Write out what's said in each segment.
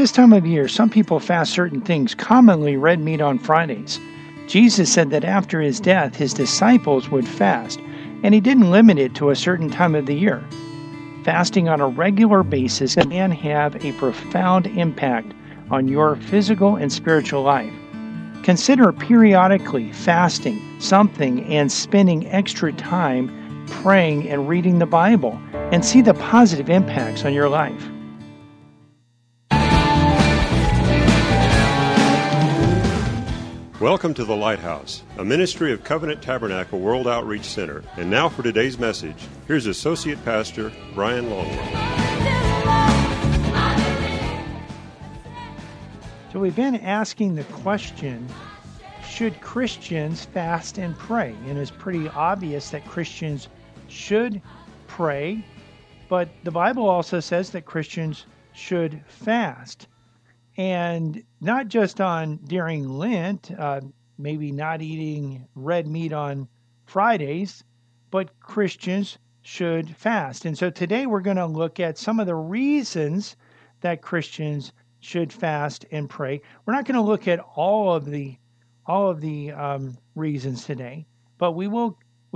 This time of year, some people fast certain things, commonly red meat on Fridays. Jesus said that after his death, his disciples would fast, and he didn't limit it to a certain time of the year. Fasting on a regular basis can have a profound impact on your physical and spiritual life. Consider periodically fasting something and spending extra time praying and reading the Bible, and see the positive impacts on your life. Welcome to The Lighthouse, a ministry of Covenant Tabernacle World Outreach Center. And now for today's message, here's Associate Pastor Brian Longwell. So we've been asking the question, should Christians fast and pray? And it's pretty obvious that Christians should pray, but the Bible also says that Christians should fast. And not just during Lent, maybe not eating red meat on Fridays, but Christians should fast. And so today we're going to look at some of the reasons that Christians should fast and pray. We're not going to look at all of the reasons today, but we will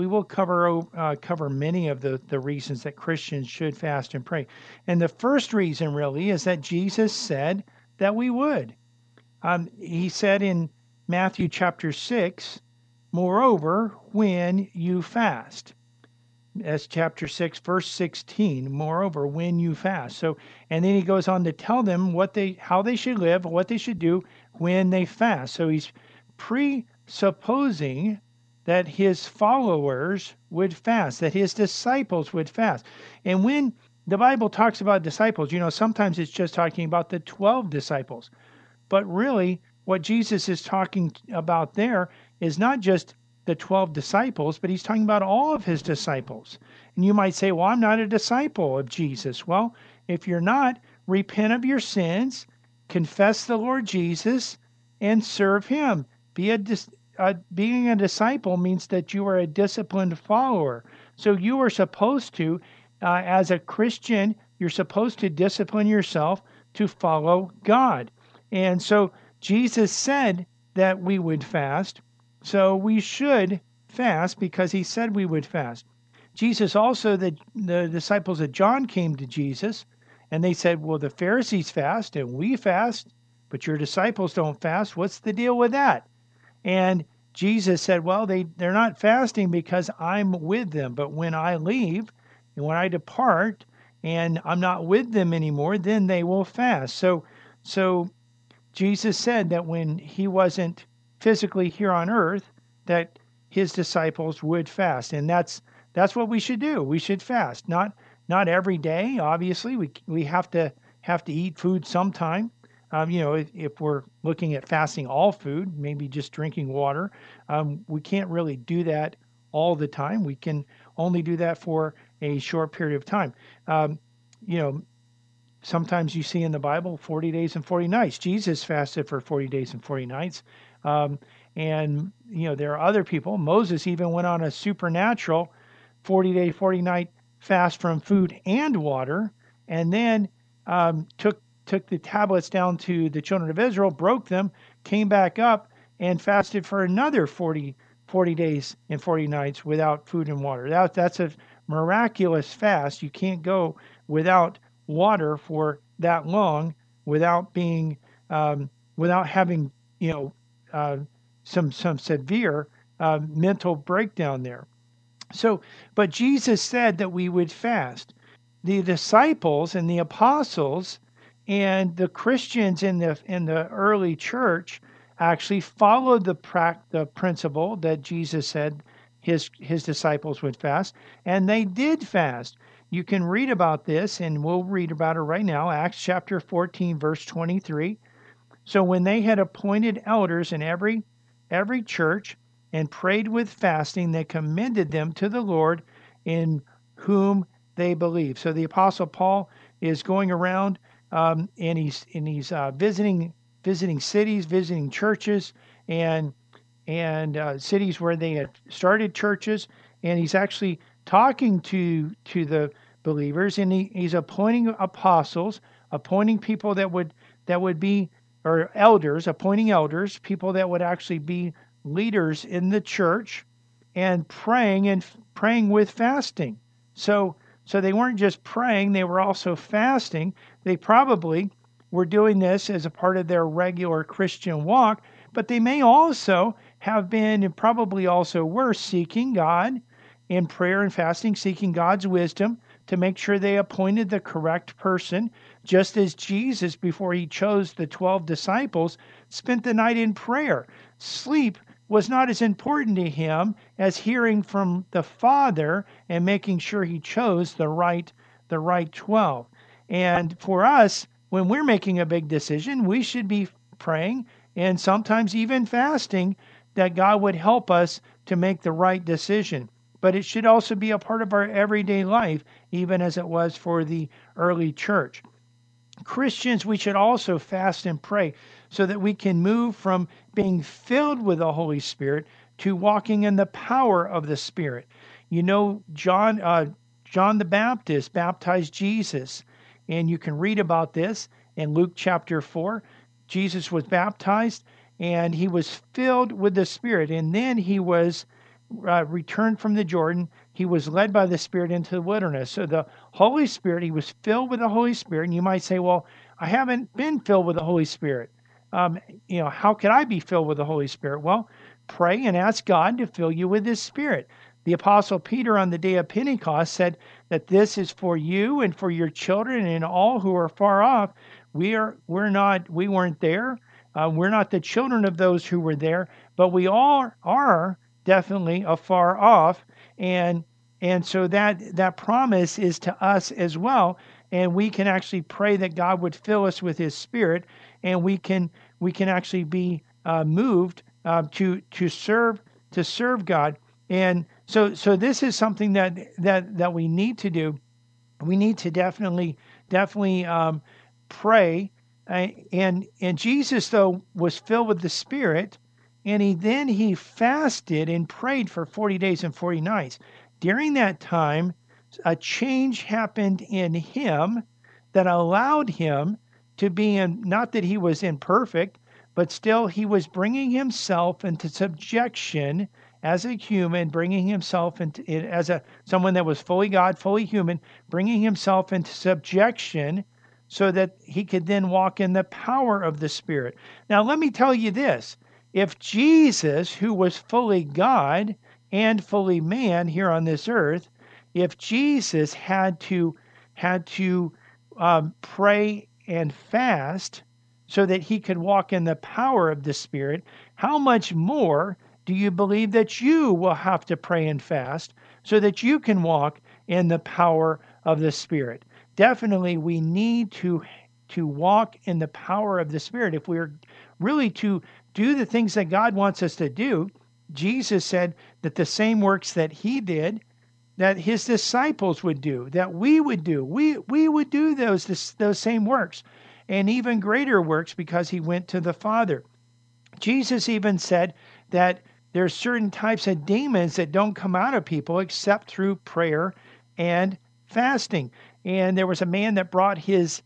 cover many of the reasons that Christians should fast and pray. And the first reason really is that Jesus said that we would. He said in Matthew chapter 6, moreover, when you fast. That's chapter 6, verse 16. Moreover, when you fast. So, and then he goes on to tell them how they should live, what they should do when they fast. So he's presupposing that his followers would fast, that his disciples would fast. And when the Bible talks about disciples, sometimes it's just talking about the 12 disciples. But really, what Jesus is talking about there is not just the 12 disciples, but he's talking about all of his disciples. And you might say, well, I'm not a disciple of Jesus. Well, if you're not, repent of your sins, confess the Lord Jesus, and serve him. Being a disciple means that you are a disciplined follower. So you are supposed to, as a Christian, you're supposed to discipline yourself to follow God. And so Jesus said that we would fast. So we should fast because he said we would fast. Jesus also, the disciples of John came to Jesus and they said, well, the Pharisees fast and we fast, but your disciples don't fast. What's the deal with that? And Jesus said, well, they're not fasting because I'm with them. But when I leave and when I depart and I'm not with them anymore, then they will fast. So Jesus said that when he wasn't physically here on earth, that his disciples would fast. And that's what we should do. We should fast. Not every day, obviously. We have to eat food sometime. If we're looking at fasting all food, maybe just drinking water, we can't really do that all the time. We can only do that for a short period of time. Sometimes you see in the Bible 40 days and 40 nights. Jesus fasted for 40 days and 40 nights. And there are other people. Moses even went on a supernatural 40-day, 40-night fast from food and water, and then took the tablets down to the children of Israel, broke them, came back up, and fasted for another 40 days and 40 nights without food and water. That's a miraculous fast. You can't go without water for that long without having some severe mental breakdown there. So, but Jesus said that we would fast. The disciples and the apostles and the Christians in the early church actually followed the principle that Jesus said his disciples would fast, and they did fast. You can read about this, and we'll read about it right now, Acts chapter 14, verse 23. So when they had appointed elders in every church and prayed with fasting, they commended them to the Lord in whom they believed. So the Apostle Paul is going around and he's visiting cities, visiting churches, and cities where they had started churches, and he's actually talking to the believers, and he's appointing apostles, appointing people that would that would be, or elders, appointing elders, people that would actually be leaders in the church, and praying with fasting. So so they weren't just praying, they were also fasting. They probably were doing this as a part of their regular Christian walk, but they may also have been, and probably also were, seeking God in prayer and fasting, seeking God's wisdom to make sure they appointed the correct person, just as Jesus, before he chose the 12 disciples, spent the night in prayer. Sleep was not as important to him as hearing from the Father and making sure he chose the right 12. And for us, when we're making a big decision, we should be praying and sometimes even fasting that God would help us to make the right decision. But it should also be a part of our everyday life, even as it was for the early church. Christians, we should also fast and pray so that we can move from being filled with the Holy Spirit to walking in the power of the Spirit. You know, John the Baptist baptized Jesus, and you can read about this in Luke chapter 4. Jesus was baptized and he was filled with the Spirit, and then he was returned from the Jordan. He was led by the Spirit into the wilderness. So the Holy Spirit, he was filled with the Holy Spirit. And you might say, well, I haven't been filled with the Holy Spirit. Um, how could I be filled with the Holy Spirit? Well, pray and ask God to fill you with his Spirit. The Apostle Peter on the day of Pentecost said that this is for you and for your children and all who are far off. We weren't there. We're not the children of those who were there, but we all are definitely afar off, and so that promise is to us as well, and we can actually pray that God would fill us with his Spirit, and we can actually be moved to serve God. And so this is something that we need to do. We need to definitely pray. And Jesus, though, was filled with the Spirit, and he fasted and prayed for 40 days and 40 nights. During that time, a change happened in him that allowed him to be in, not that he was imperfect, but still he was bringing himself into subjection as a human, bringing himself into as a someone that was fully God, fully human, bringing himself into subjection so that he could then walk in the power of the Spirit. Now, let me tell you this. If Jesus, who was fully God and fully man here on this earth, if Jesus had to pray and fast so that he could walk in the power of the Spirit, how much more do you believe that you will have to pray and fast so that you can walk in the power of the Spirit? Definitely, we need to walk in the power of the Spirit. If we're really to do the things that God wants us to do, Jesus said that the same works that he did, that his disciples would do, that we would do. We would do those same works and even greater works because he went to the Father. Jesus even said that there's certain types of demons that don't come out of people except through prayer and fasting. And there was a man that brought his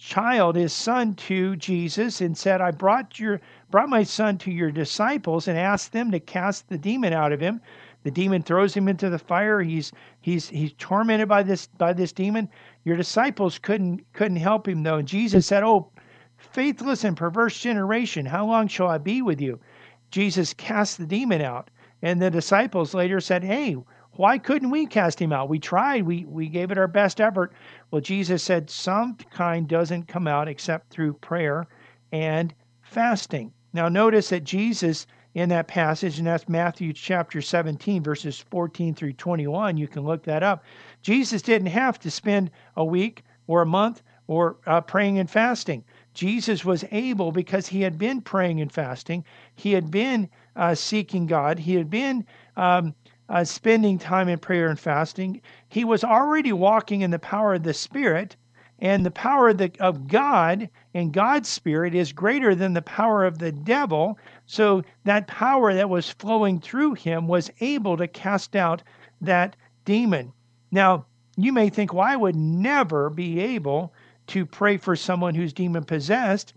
son to Jesus and said, I brought my son to your disciples and asked them to cast the demon out of him. The demon throws him into the fire. He's tormented by this demon. Your disciples couldn't help him though. And Jesus said, "Oh, faithless and perverse generation, how long shall I be with you?" Jesus cast the demon out. And the disciples later said, "Hey, why couldn't we cast him out? We tried. We gave it our best effort." Well, Jesus said some kind doesn't come out except through prayer and fasting. Now notice that Jesus in that passage, and that's Matthew chapter 17, verses 14 through 21. You can look that up. Jesus didn't have to spend a week or a month or praying and fasting. Jesus was able because he had been praying and fasting. He had been seeking God. He had been spending time in prayer and fasting. He was already walking in the power of the Spirit, and the power of God and God's Spirit is greater than the power of the devil. So that power that was flowing through him was able to cast out that demon. Now, you may think, well, I would never be able to pray for someone who's demon possessed.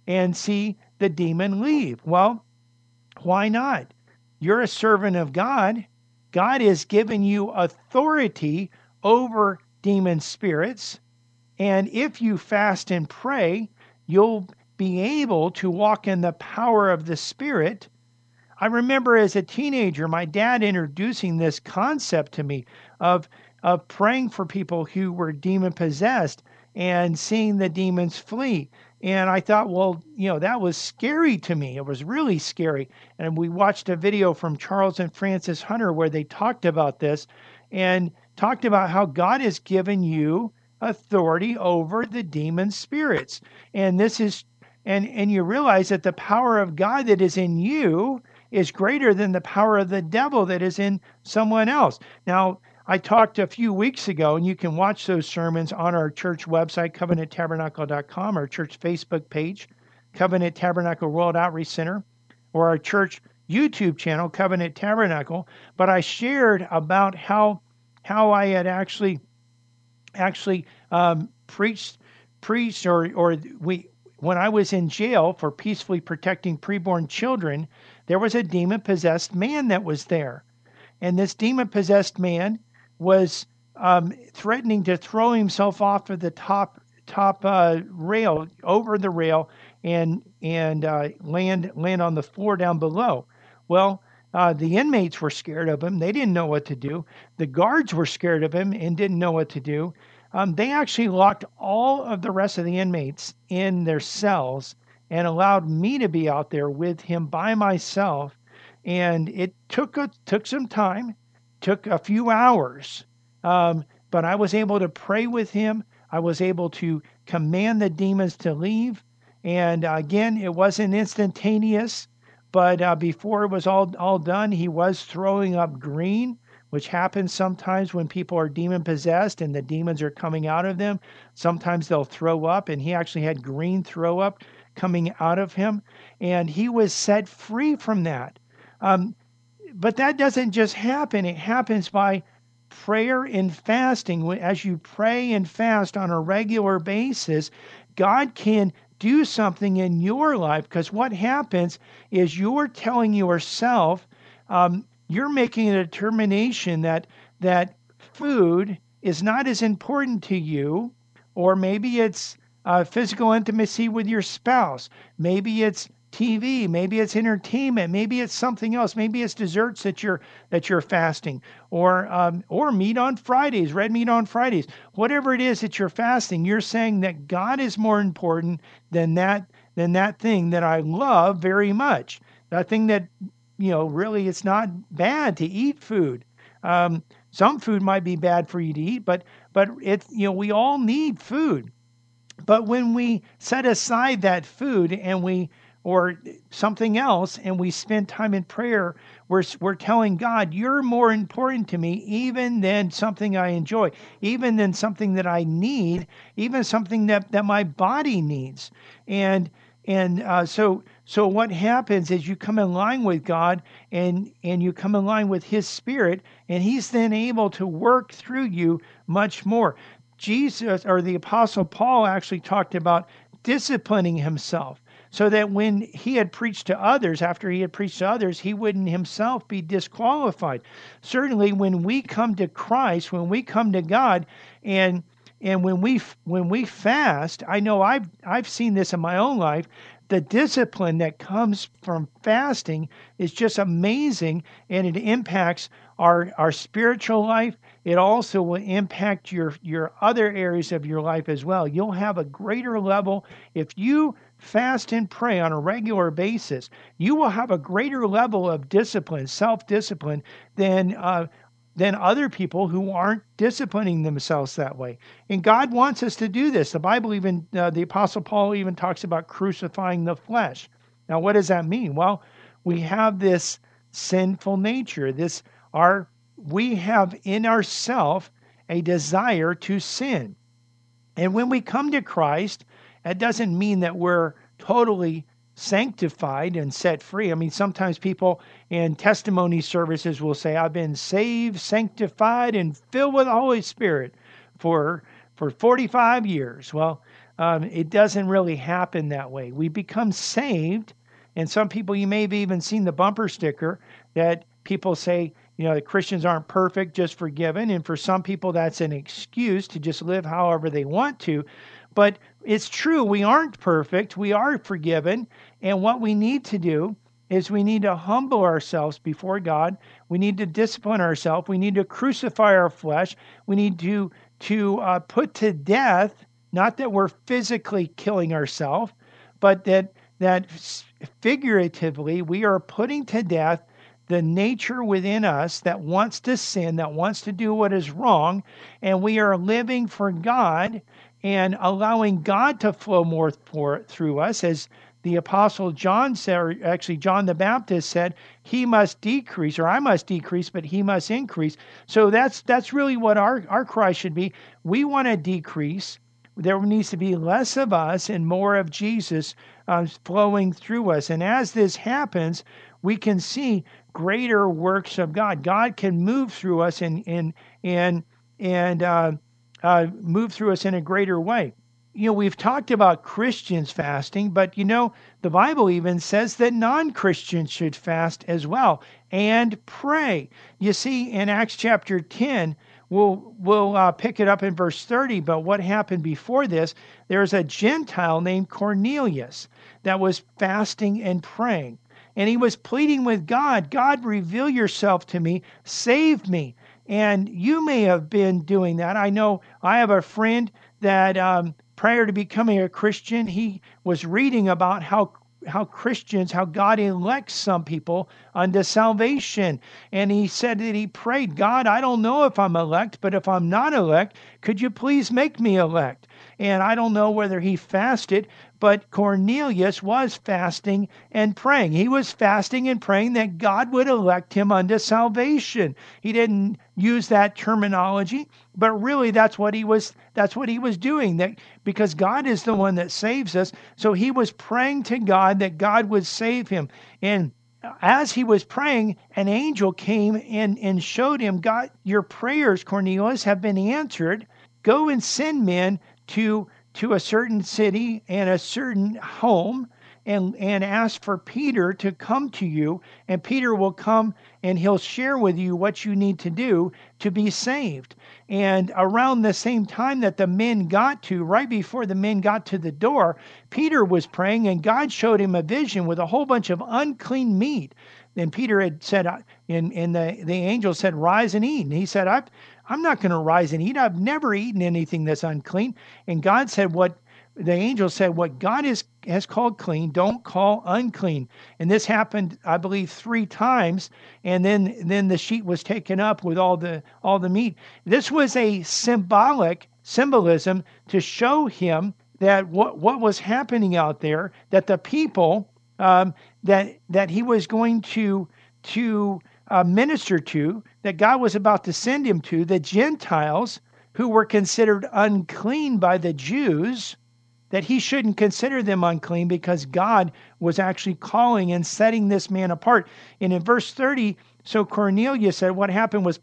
and see the demon leave. Well, why not? You're a servant of God. God has given you authority over demon spirits. And if you fast and pray, you'll be able to walk in the power of the Spirit. I remember as a teenager, my dad introducing this concept to me of praying for people who were demon possessed and seeing the demons flee. And I thought, well, that was scary to me. It was really scary. And we watched a video from Charles and Francis Hunter where they talked about this and talked about how God has given you authority over the demon spirits. And this is and you realize that the power of God that is in you is greater than the power of the devil that is in someone else. Now, I talked a few weeks ago, and you can watch those sermons on our church website, covenanttabernacle.com, our church Facebook page, Covenant Tabernacle World Outreach Center, or our church YouTube channel, Covenant Tabernacle. But I shared about how I had actually preached, or we when I was in jail for peacefully protecting preborn children, there was a demon possessed man that was there. And this demon possessed man was threatening to throw himself off of the top rail, over the rail, and land on the floor down below. Well, the inmates were scared of him. They didn't know what to do. The guards were scared of him and didn't know what to do. They actually locked all of the rest of the inmates in their cells and allowed me to be out there with him by myself. And it took some time, took a few hours, but I was able to pray with him. I was able to command the demons to leave. And again, it wasn't instantaneous, but before it was all done, he was throwing up green, which happens sometimes when people are demon possessed and the demons are coming out of them. Sometimes they'll throw up, and he actually had green throw up coming out of him, and he was set free from that. But that doesn't just happen. It happens by prayer and fasting. As you pray and fast on a regular basis, God can do something in your life, because what happens is you're telling yourself, you're making a determination that food is not as important to you, or maybe it's physical intimacy with your spouse, maybe it's TV, maybe it's entertainment, maybe it's something else, maybe it's desserts that you're fasting, or meat on Fridays, red meat on Fridays, whatever it is that you're fasting. You're saying that God is more important than that thing that I love very much. That thing that really it's not bad to eat food. Some food might be bad for you to eat, but it's we all need food. But when we set aside that food or something else, and we spend time in prayer, we're telling God, you're more important to me even than something I enjoy, even than something that I need, even something that my body needs. So what happens is you come in line with God, and you come in line with His Spirit, and He's then able to work through you much more. Jesus, or the Apostle Paul, actually talked about disciplining himself, so that when he had preached to others, after he had preached to others, he wouldn't himself be disqualified. Certainly, when we come to Christ, when we come to God, and when we fast, I know I've seen this in my own life. The discipline that comes from fasting is just amazing, and it impacts our spiritual life. It also will impact your other areas of your life as well. You'll have a greater level if you fast and pray on a regular basis. You will have a greater level of discipline, self-discipline, than other people who aren't disciplining themselves that way. And God wants us to do this. The Bible even, the Apostle Paul even talks about crucifying the flesh. Now, what does that mean? Well, we have this sinful nature. We have in ourself a desire to sin. And when we come to Christ, that doesn't mean that we're totally sanctified and set free. I mean, sometimes people in testimony services will say, I've been saved, sanctified, and filled with the Holy Spirit for 45 years. Well, It doesn't really happen that way. We become saved, and some people, you may have even seen the bumper sticker that people say, the Christians aren't perfect, just forgiven. And for some people, that's an excuse to just live however they want to. But it's true, we aren't perfect. We are forgiven. And what we need to do is we need to humble ourselves before God. We need to discipline ourselves. We need to crucify our flesh. We need to put to death, not that we're physically killing ourselves, but that figuratively we are putting to death the nature within us that wants to sin, that wants to do what is wrong, and we are living for God and allowing God to flow more through us. As the Apostle John said, or actually John the Baptist said, he must decrease, or I must decrease, but he must increase. So that's really what our cry should be. We want to decrease. There needs to be less of us and more of Jesus flowing through us. And as this happens, we can see greater works of God. God can move through us and move through us in a greater way. We've talked about Christians fasting, but the Bible even says that non-Christians should fast as well and pray. You see, in Acts chapter 10, we'll pick it up in verse 30, but what happened before this, there's a Gentile named Cornelius that was fasting and praying. And he was pleading with God, God, reveal yourself to me, save me. And you may have been doing that. I know I have a friend that prior to becoming a Christian, he was reading about how Christians, how God elects some people unto salvation. And he said that he prayed, God, I don't know if I'm elect, but if I'm not elect, could you please make me elect? And I don't know whether he fasted, but Cornelius was fasting and praying. He was fasting and praying that God would elect him unto salvation. He didn't use that terminology, but really that's what he was doing, that because God is the one that saves us. So he was praying to God that God would save him. And as he was praying, an angel came and showed him, God, your prayers, Cornelius, have been answered. Go and send men to a certain city and a certain home and ask for Peter to come to you, and Peter will come and he'll share with you what you need to do to be saved. And around the same time that the men got to, right before the men got to the door, Peter was praying and God showed him a vision with a whole bunch of unclean meat. And Peter had said, and the angel said, rise and eat. And he said, I'm not going to rise and eat. I've never eaten anything that's unclean. And God said, the angel said, what God has called clean, don't call unclean. And this happened, I believe, 3 times. And then the sheet was taken up with all the meat. This was a symbolism to show him that what was happening out there, that the people that he was going to minister to, that God was about to send him to, the Gentiles who were considered unclean by the Jews, that he shouldn't consider them unclean because God was actually calling and setting this man apart. And in verse 30, so Cornelius said, what happened was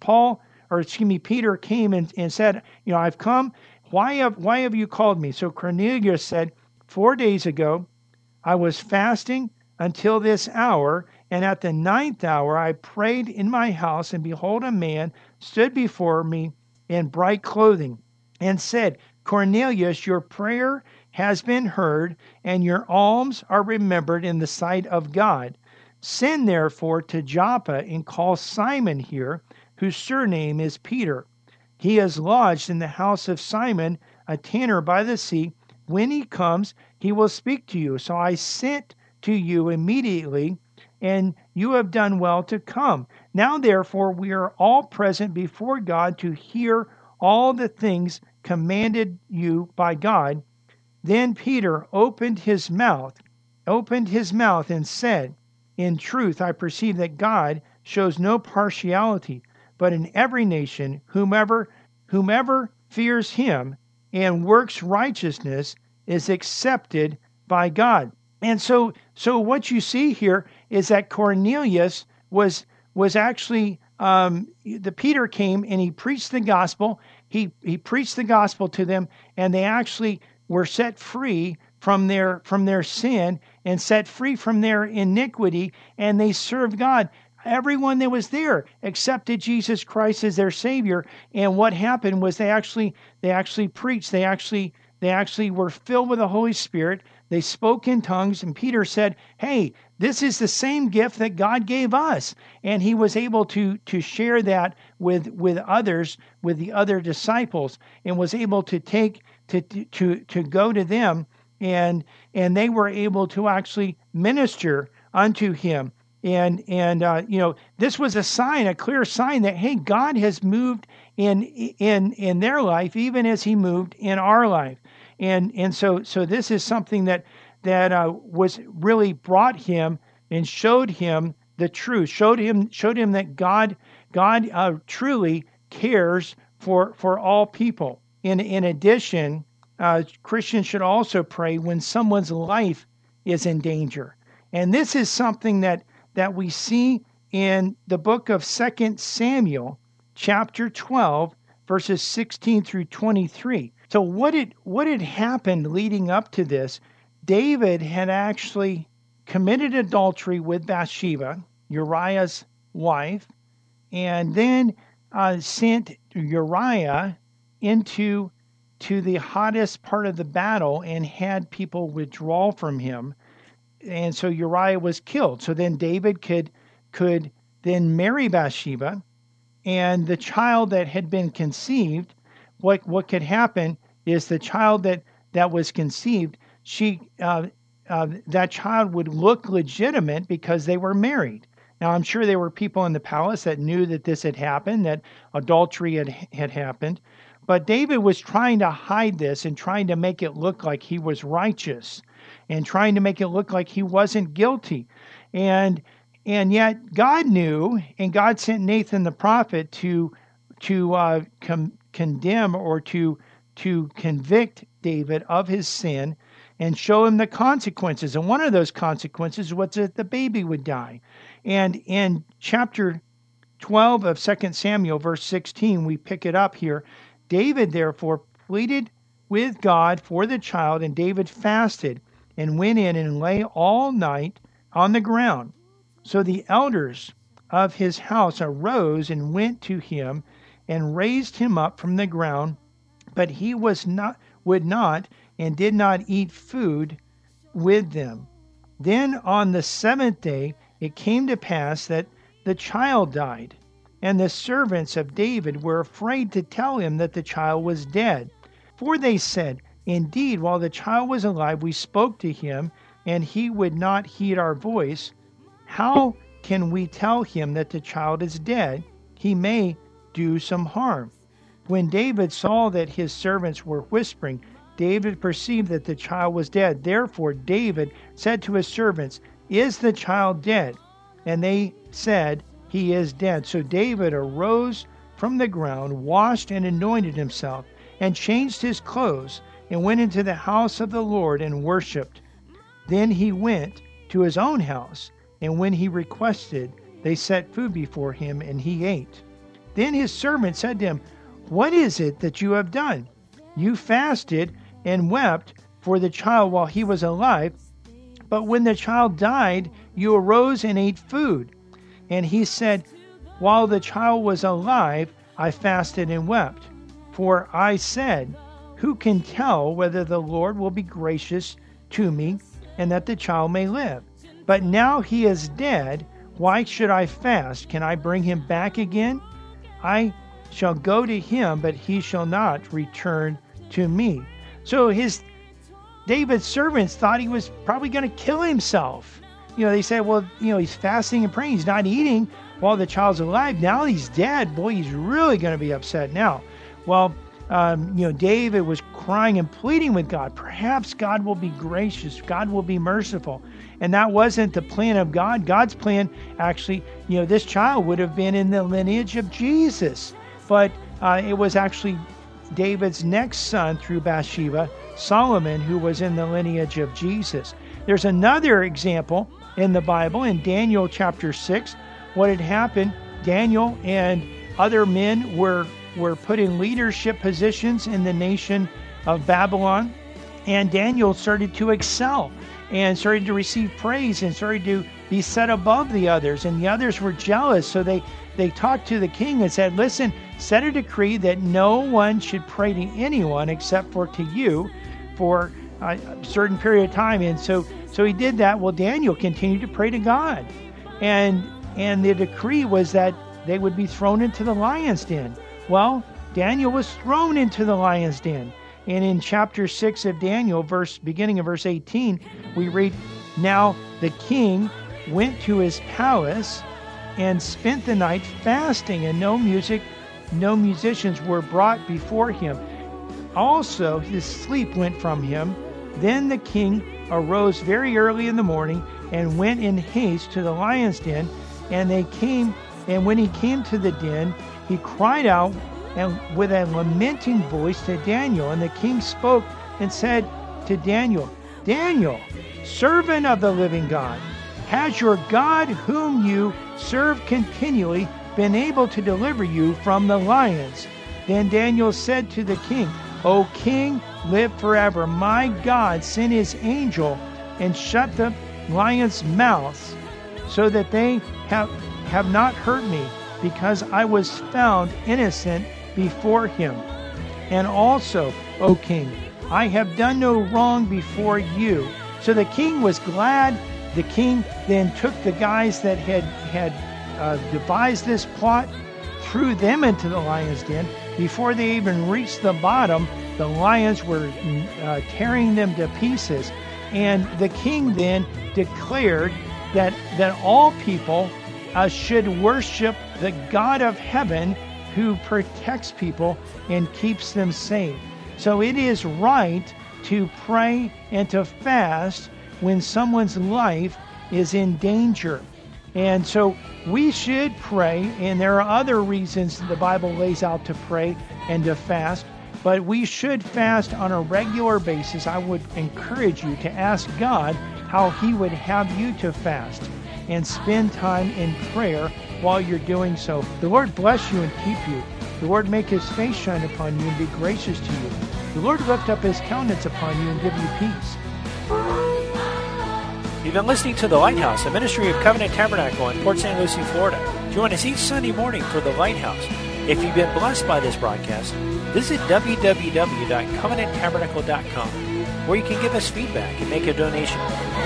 Peter came and said, I've come. Why have you called me? So Cornelius said, 4 days ago, I was fasting until this hour, and at the 9th hour I prayed in my house, and behold, a man stood before me in bright clothing, and said, Cornelius, your prayer has been heard, and your alms are remembered in the sight of God. Send therefore to Joppa, and call Simon here, whose surname is Peter. He is lodged in the house of Simon, a tanner by the sea. When he comes, he will speak to you. So I sent to you immediately, and you have done well to come. Now therefore we are all present before God to hear all the things commanded you by God. Then Peter opened his mouth and said, in truth, I perceive that God shows no partiality, but in every nation, whomever fears him and works righteousness is accepted by God. And so what you see here is that Cornelius was actually the Peter came and he preached the gospel. He preached the gospel to them, and they actually were set free from their sin and set free from their iniquity, and they served God. Everyone that was there accepted Jesus Christ as their Savior. And what happened was they actually preached. They actually were filled with the Holy Spirit. They spoke in tongues, and Peter said, "Hey, this is the same gift that God gave us." And he was able to share that with others, with the other disciples, and was able to take to go to them, and they were able to actually minister unto him. And this was a sign, a clear sign that, hey, God has moved in their life, even as He moved in our life. And so this is something that was really brought him and showed him the truth, showed him that God truly cares for all people. In addition, Christians should also pray when someone's life is in danger. And this is something that we see in the book of 2 Samuel, chapter 12, verses 16 through 23. So what had happened leading up to this? David had actually committed adultery with Bathsheba, Uriah's wife, and then sent Uriah into the hottest part of the battle and had people withdraw from him. And so Uriah was killed. So then David could then marry Bathsheba, and the child that had been conceived, what could happen is the child that was conceived, that child would look legitimate because they were married. Now, I'm sure there were people in the palace that knew that this had happened, that adultery had happened. But David was trying to hide this and trying to make it look like he was righteous and trying to make it look like he wasn't guilty. And yet God knew, and God sent Nathan the prophet to condemn or to convict David of his sin and show him the consequences. And one of those consequences was that the baby would die. And in chapter 12 of 2 Samuel, verse 16, we pick it up here. David therefore pleaded with God for the child, and David fasted and went in and lay all night on the ground. So the elders of his house arose and went to him and raised him up from the ground, but he would not and did not eat food with them. Then on the seventh day it came to pass that the child died, and the servants of David were afraid to tell him that the child was dead. For they said, "Indeed, while the child was alive, we spoke to him, and he would not heed our voice. How can we tell him that the child is dead? He may do some harm." When David saw that his servants were whispering, David perceived that the child was dead. Therefore David said to his servants, "Is the child dead?" And they said, "He is dead." So David arose from the ground, washed and anointed himself, and changed his clothes, and went into the house of the Lord and worshipped. Then he went to his own house, and when he requested, they set food before him, and he ate. Then his servant said to him, "What is it that you have done? You fasted and wept for the child while he was alive, but when the child died, you arose and ate food." And he said, "While the child was alive, I fasted and wept. For I said, who can tell whether the Lord will be gracious to me and that the child may live? But now he is dead. Why should I fast? Can I bring him back again? I shall go to him, but he shall not return to me." So David's servants thought he was probably going to kill himself. They said, well, he's fasting and praying. He's not eating while the child's alive. Now he's dead. Boy, he's really going to be upset now. Well, David was crying and pleading with God. Perhaps God will be gracious. God will be merciful. And that wasn't the plan of God. God's plan, actually, this child would have been in the lineage of Jesus. But it was actually David's next son through Bathsheba, Solomon, who was in the lineage of Jesus. There's another example in the Bible in Daniel chapter 6. What had happened, Daniel and other men were put in leadership positions in the nation of Babylon. And Daniel started to excel and started to receive praise and started to be set above the others. And the others were jealous. So they talked to the king and said, listen, set a decree that no one should pray to anyone except for to you for a certain period of time. And so he did that. Well, Daniel continued to pray to God. And the decree was that they would be thrown into the lion's den. Well, Daniel was thrown into the lion's den. And in chapter 6 of Daniel, beginning of verse 18, we read, now the king went to his palace and spent the night fasting, and no musicians were brought before him. Also, his sleep went from him. Then the king arose very early in the morning and went in haste to the lion's den. And when he came to the den, he cried out and with a lamenting voice to Daniel. And the king spoke and said to Daniel, Daniel, servant of the living God, has your God whom you serve continually been able to deliver you from the lions? Then Daniel said to the king, O king, live forever. My God sent his angel and shut the lions' mouths so that they have not hurt me, because I was found innocent before him. And also, O king, I have done no wrong before you. So the king was glad. The king then took the guys that had devised this plot, threw them into the lion's den. Before they even reached the bottom, the lions were tearing them to pieces. And the king then declared that all people should worship the God of heaven who protects people and keeps them safe. So it is right to pray and to fast when someone's life is in danger. And so we should pray, and there are other reasons the Bible lays out to pray and to fast, but we should fast on a regular basis. I would encourage you to ask God how He would have you to fast and spend time in prayer while you're doing so. The Lord bless you and keep you. The Lord make His face shine upon you and be gracious to you. The Lord lift up His countenance upon you and give you peace. You've been listening to The Lighthouse, a ministry of Covenant Tabernacle in Port St. Lucie, Florida. Join us each Sunday morning for The Lighthouse. If you've been blessed by this broadcast, visit www.covenanttabernacle.com, where you can give us feedback and make a donation.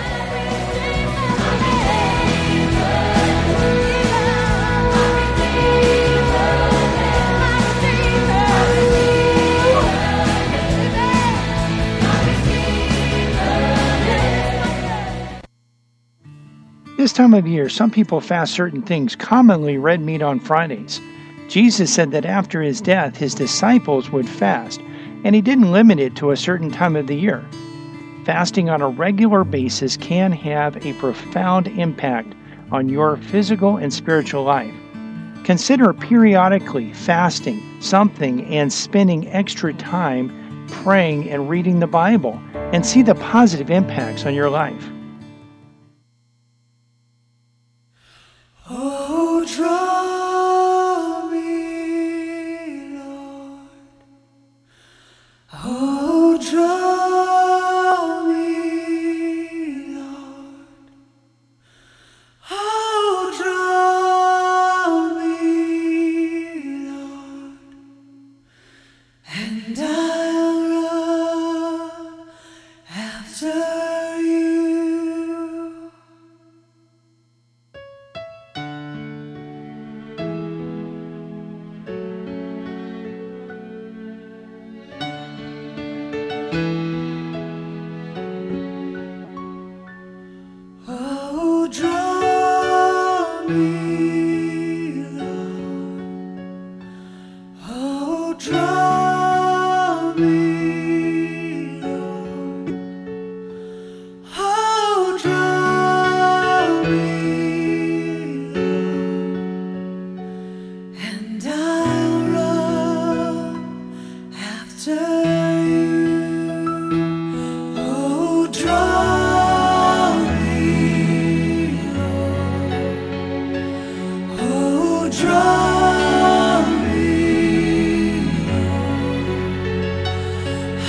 This time of year, some people fast certain things, commonly red meat on Fridays. Jesus said that after His death, His disciples would fast, and He didn't limit it to a certain time of the year. Fasting on a regular basis can have a profound impact on your physical and spiritual life. Consider periodically fasting something and spending extra time praying and reading the Bible, and see the positive impacts on your life.